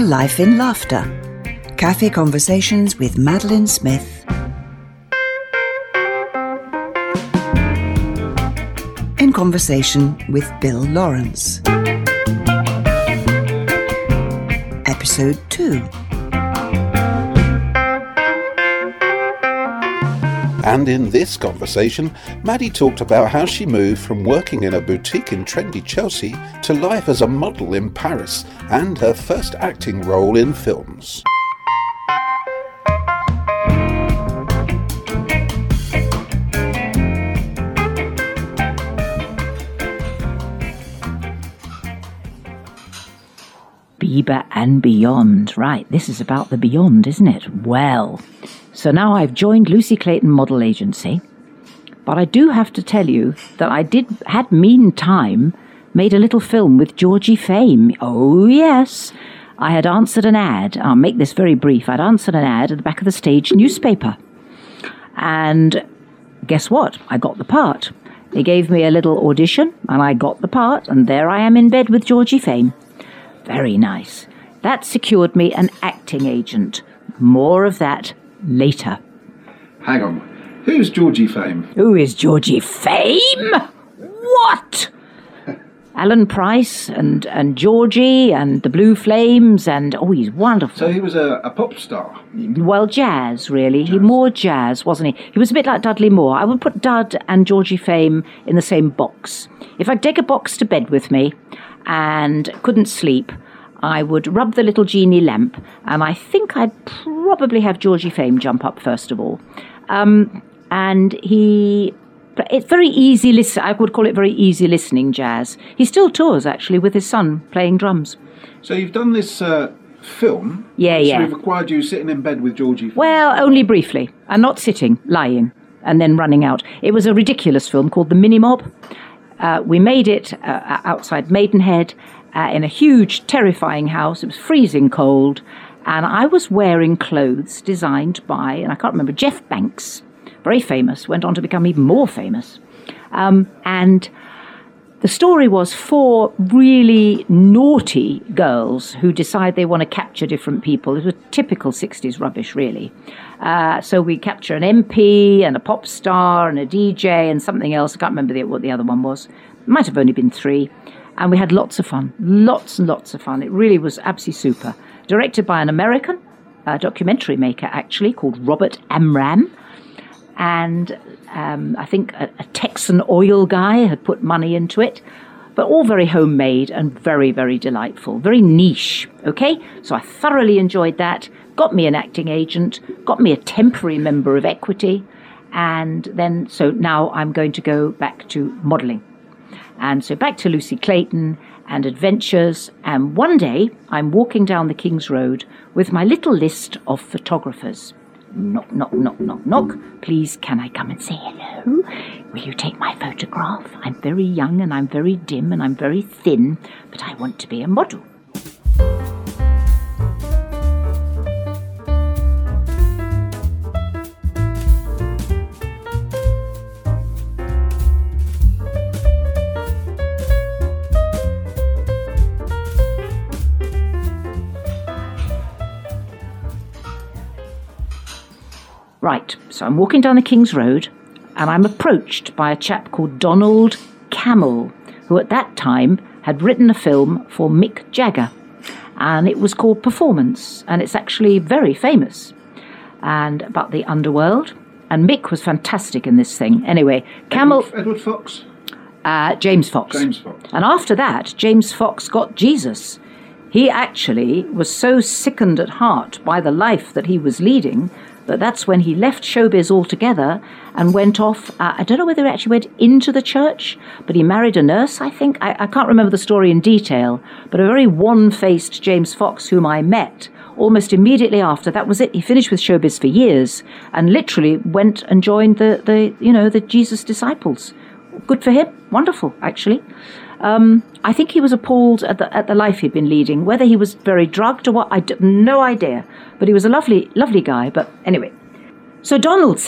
Life in Laughter. Cafe Conversations with Madeline Smith. In conversation with Bill Lawrence. Episode 2. And in this conversation, Maddie talked about how she moved from working in a boutique in trendy Chelsea to life as a model in Paris and her first acting role in films. Bieber and Beyond. Right, this is about the beyond, isn't it? Well, so now I've joined Lucy Clayton Model Agency, but I do have to tell you that I had meantime made a little film with Georgie Fame. Oh, yes. I had answered an ad. I'll make this very brief. I'd answered an ad at the back of the stage newspaper. And guess what? I got the part. They gave me a little audition, and I got the part, and there I am in bed with Georgie Fame. Very nice. That secured me an acting agent. More of that later. Hang on. Who's Georgie Fame? Who is Georgie Fame? What? Alan Price and Georgie and the Blue Flames and, oh, he's wonderful. So he was a pop star? Well, jazz, really. Jazz. He more jazz, wasn't he? He was a bit like Dudley Moore. I would put Dud and Georgie Fame in the same box. If I'd take a box to bed with me and couldn't sleep, I would rub the little genie lamp, and I think I'd probably have Georgie Fame jump up first of all. And it's very easy I would call it very easy listening jazz. He still tours, actually, with his son playing drums. So you've done this film? Yeah. So we've acquired you sitting in bed with Georgie Fame? Well, only briefly, and not sitting, lying, and then running out. It was a ridiculous film called The Mini Mob. We made it outside Maidenhead in a huge, terrifying house. It was freezing cold, and I was wearing clothes designed by, and I can't remember, Jeff Banks, very famous, went on to become even more famous. And the story was 4 really naughty girls who decide they want to capture different people. It was typical 60s rubbish, really. So we capture an MP and a pop star and a DJ and something else. I can't remember what the other one was. It might have only been 3. And we had lots of fun, lots and lots of fun. It really was absolutely super. Directed by an American documentary maker, actually, called Robert Amram. And I think a Texan oil guy had put money into it. But all very homemade and very, very delightful. Very niche, okay? So I thoroughly enjoyed that. Got me an acting agent. Got me a temporary member of Equity. And then, so now I'm going to go back to modelling. And so back to Lucy Clayton and adventures. And one day I'm walking down the King's Road with my little list of photographers. Knock, knock, knock, knock, knock. Please, can I come and say hello? Will you take my photograph? I'm very young and I'm very dim and I'm very thin, but I want to be a model. Right, so I'm walking down the King's Road and I'm approached by a chap called Donald Cammell, who at that time had written a film for Mick Jagger, and it was called Performance, and it's actually very famous, and about the underworld, and Mick was fantastic in this thing. Anyway, Cammell... Edward Fox? James Fox. James Fox. And after that, James Fox got Jesus. He actually was so sickened at heart by the life that he was leading that that's when he left showbiz altogether and went off. I don't know whether he actually went into the church, but he married a nurse, I think. I can't remember the story in detail, but a very wan-faced James Fox, whom I met almost immediately after. That was it. He finished with showbiz for years and literally went and joined the Jesus disciples. Good for him. Wonderful, actually. I think he was appalled at the life he'd been leading. Whether he was very drugged or what, I have no idea. But he was a lovely, lovely guy. But anyway, so Donald said,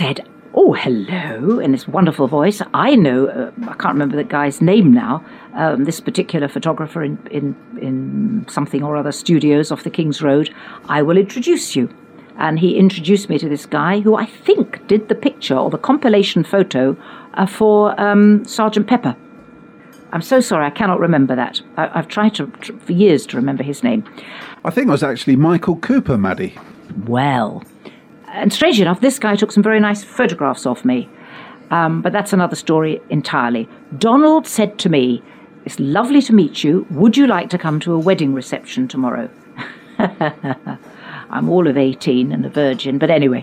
Oh, hello, in this wonderful voice. I know, I can't remember the guy's name now, this particular photographer in something or other studios off the King's Road. I will introduce you. And he introduced me to this guy who I think did the picture or the compilation photo for Sergeant Pepper. I'm so sorry, I cannot remember that. I've tried for years to remember his name. I think it was actually Michael Cooper, Maddie. Well, and strangely enough, this guy took some very nice photographs of me. But that's another story entirely. Donald said to me, "It's lovely to meet you. Would you like to come to a wedding reception tomorrow?" I'm all of 18 and a virgin, but anyway.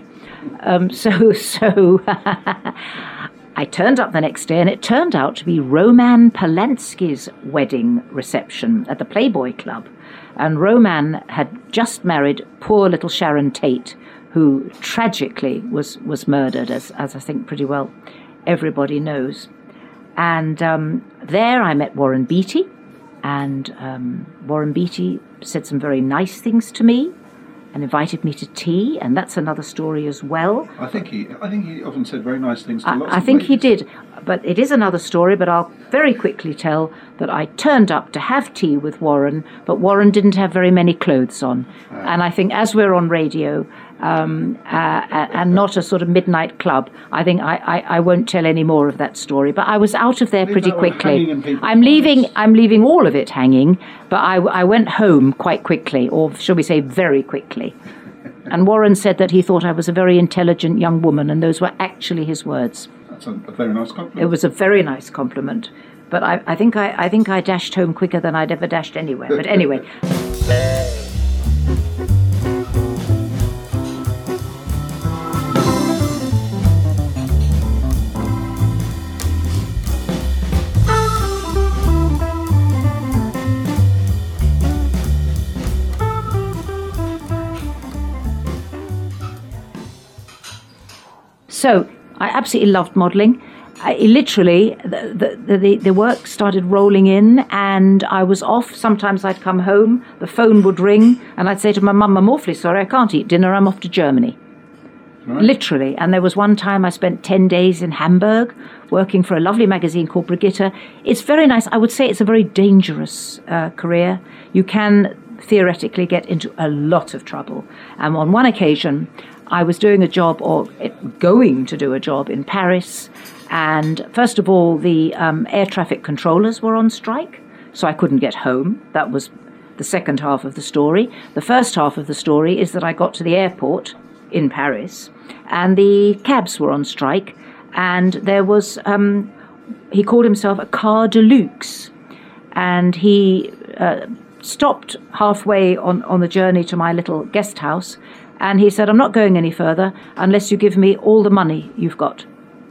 So I turned up the next day, and it turned out to be Roman Polanski's wedding reception at the Playboy Club. And Roman had just married poor little Sharon Tate, who tragically was murdered, as I think pretty well everybody knows. And there I met Warren Beatty, and Warren Beatty said some very nice things to me and invited me to tea, and that's another story as well. I think he often said very nice things to lots of I think ladies. he did, but it is another story, but I'll very quickly tell that I turned up to have tea with Warren, but Warren didn't have very many clothes on. And I think as we're on radio, and not a sort of midnight club, I think I won't tell any more of that story. But I was out of there pretty quickly. I'm leaving all of it hanging, but I went home quite quickly, or shall we say very quickly. And Warren said that he thought I was a very intelligent young woman, and those were actually his words. That's a very nice compliment. It was a very nice compliment. But I think I dashed home quicker than I'd ever dashed anywhere. But anyway. So I absolutely loved modelling. Literally, the work started rolling in, and I was off. Sometimes I'd come home, the phone would ring, and I'd say to my mum, "I'm awfully sorry, I can't eat dinner, I'm off to Germany." Right. Literally. And there was one time I spent 10 days in Hamburg working for a lovely magazine called Brigitte. It's very nice. I would say it's a very dangerous career. You can theoretically get into a lot of trouble. And on one occasion, I was doing a job, or going to do a job in Paris, and first of all, the air traffic controllers were on strike, so I couldn't get home. That was the second half of the story. The first half of the story is that I got to the airport in Paris, and the cabs were on strike, and there was, he called himself a car de luxe, and he stopped halfway on the journey to my little guest house, and he said, "I'm not going any further unless you give me all the money you've got."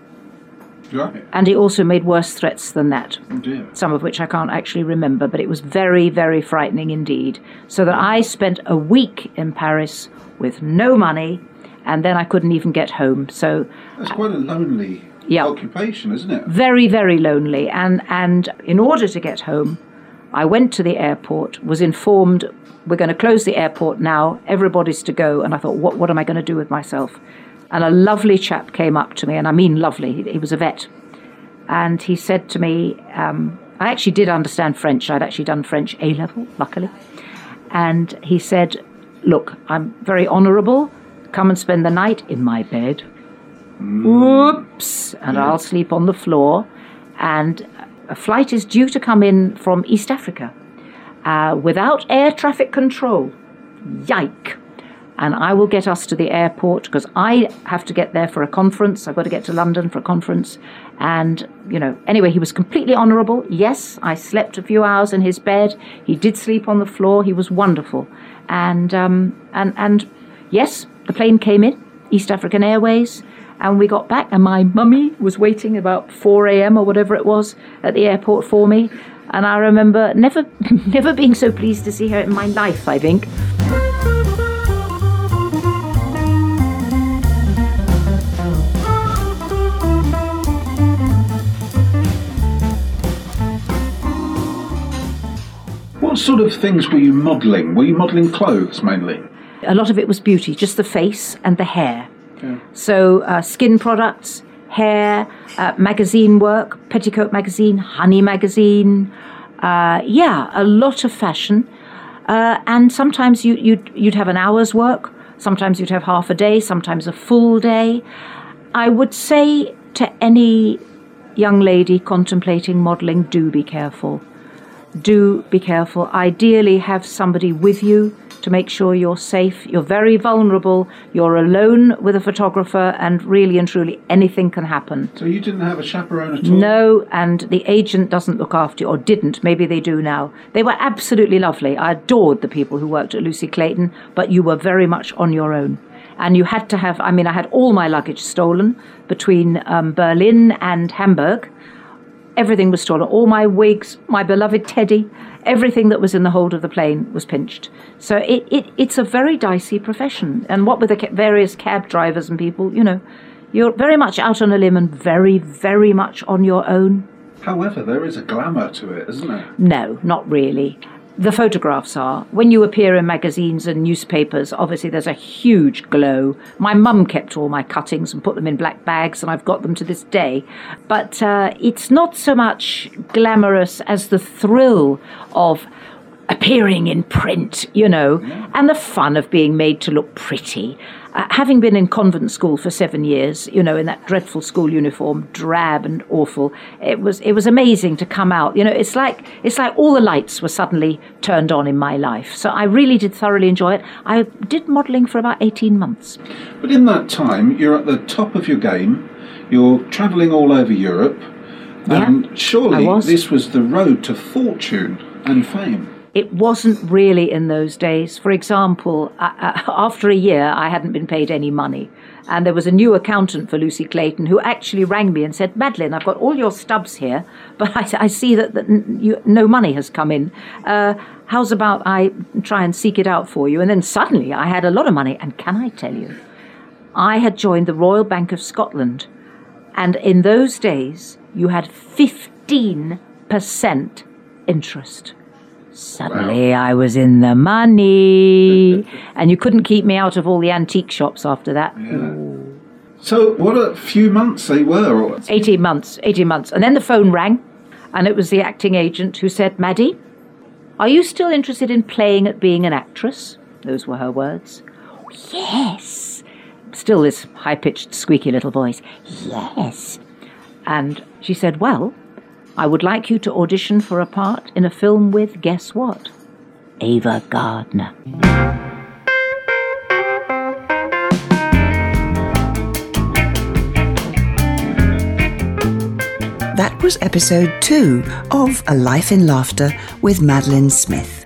Right. And he also made worse threats than that, Oh dear. some of which I can't actually remember, but it was very, very frightening indeed. So that I spent a week in Paris with no money, and then I couldn't even get home. So That's quite a lonely occupation, isn't it? very, very lonely. And in order to get home, I went to the airport, was informed, "We're going to close the airport now, everybody's to go." And I thought, what am I going to do with myself? And a lovely chap came up to me, and I mean lovely, he was a vet. And he said to me, I actually did understand French, I'd actually done French A-level, luckily. And he said, "Look, I'm very honourable, come and spend the night in my bed." Whoops! And I'll sleep on the floor. And a flight is due to come in from East Africa without air traffic control. Yike! And I will get us to the airport because I have to get there for a conference. I've got to get to London for a conference. And, anyway, he was completely honourable. Yes, I slept a few hours in his bed. He did sleep on the floor. He was wonderful. And yes, the plane came in, East African Airways, and we got back, and my mummy was waiting about 4 a.m. or whatever it was at the airport for me. And I remember never being so pleased to see her in my life, I think. What sort of things were you modelling? Were you modelling clothes mainly? A lot of it was beauty, just the face and the hair. Yeah. So skin products, hair, magazine work, Petticoat magazine, Honey magazine, a lot of fashion. And sometimes you'd have an hour's work, sometimes you'd have half a day, sometimes a full day. I would say to any young lady contemplating modelling, do be careful. Do be careful. Ideally, have somebody with you to make sure you're safe. You're very vulnerable. You're alone with a photographer, and really and truly anything can happen. So you didn't have a chaperone at all? No, and the agent doesn't look after you, or didn't. Maybe they do now. They were absolutely lovely. I adored the people who worked at Lucy Clayton, but you were very much on your own. And you had to have, I had all my luggage stolen between Berlin and Hamburg. Everything was stolen. All my wigs, my beloved Teddy, everything that was in the hold of the plane was pinched. So it's a very dicey profession. And what with the various cab drivers and people, you're very much out on a limb and very, very much on your own. However, there is a glamour to it, isn't there? No, not really. The photographs are. When you appear in magazines and newspapers, obviously there's a huge glow. My mum kept all my cuttings and put them in black bags, and I've got them to this day. But it's not so much glamorous as the thrill of appearing in print, and the fun of being made to look pretty. Having been in convent school for 7 years, in that dreadful school uniform, drab and awful, it was amazing to come out. It's like all the lights were suddenly turned on in my life. So I really did thoroughly enjoy it. I did modelling for about 18 months. But in that time, you're at the top of your game. You're travelling all over Europe. And surely this was the road to fortune and fame. It wasn't really in those days. For example, after a year, I hadn't been paid any money. And there was a new accountant for Lucy Clayton who actually rang me and said, Madeleine, I've got all your stubs here, but I see that no money has come in. How's about I try and seek it out for you? And then suddenly I had a lot of money. And can I tell you, I had joined the Royal Bank of Scotland. And in those days, you had 15% interest. Suddenly I was in the money, and you couldn't keep me out of all the antique shops after that. Yeah. So what a few months they were. 18 months. And then the phone rang, and it was the acting agent who said, Maddie, are you still interested in playing at being an actress? Those were her words. Yes. Still this high-pitched, squeaky little voice. Yes. And she said, well, I would like you to audition for a part in a film with, guess what? Ava Gardner. That was episode 2 of A Life in Laughter with Madeleine Smith.